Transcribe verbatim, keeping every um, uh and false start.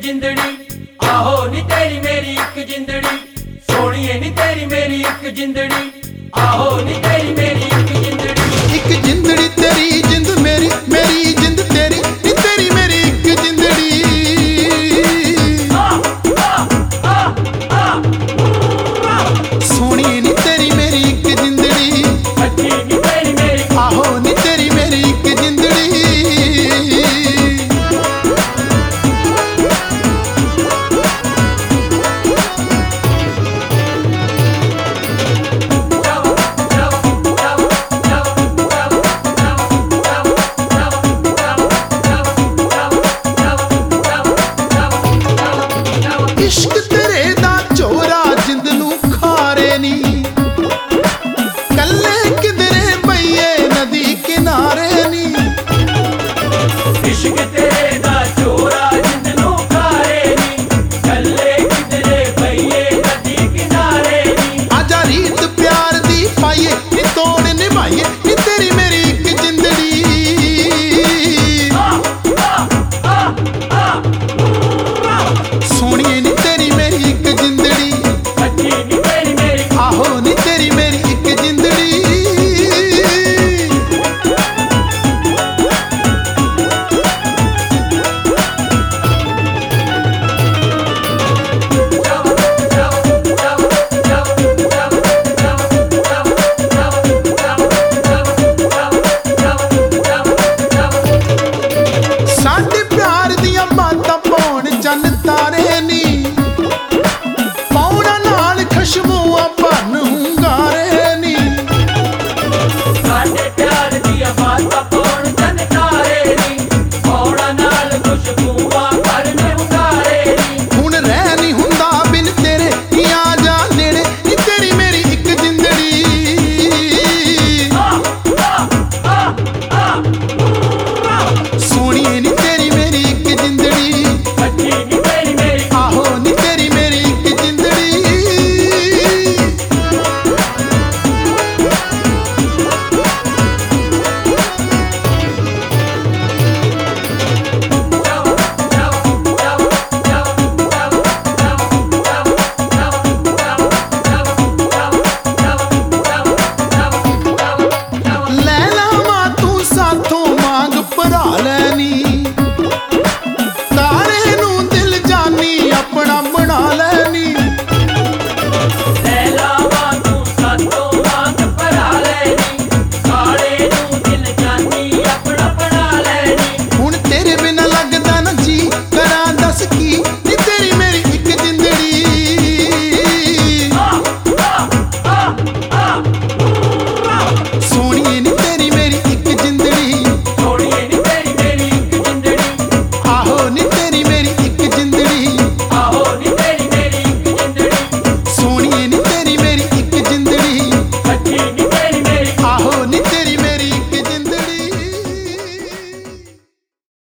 जिंदड़ी आहो नी तेरी मेरी एक जिंदड़ी सोनिए नी तेरी मेरी एक जिंदड़ी आहो नी तेरी मेरी एक जिंदड़ी एक जिंदड़ी तेरी जिंद मेरी मेरी जिंद तेरी नी तेरी मेरी एक जिंदड़ी सोनिए नी तेरी मेरी एक जिंदड़ी अच्छी नी तेरी मेरी आहो नी तेरी मेरी एक जिंदड़ी इश्क तेरे दा चोरा जिंद नू खारे नी कल्ले किधरे पईए नदी किनारे नी इश्क तेरे दा चोरा जिंद नू खारे नी कल्ले किधरे पईए नदी किनारे नी आजा रीत प्यार दी पाइए नी तोड़ निभाइए नी तेरी मेरी एक जिंदड़ी सोनिए नी तेरी मेरी एक जिंदड़ी अच्छी नी तेरी मेरी आहो नी तेरी मेरी एक जिंदड़ी साडे प्यार दियां बातां पौण चन्न तारे नी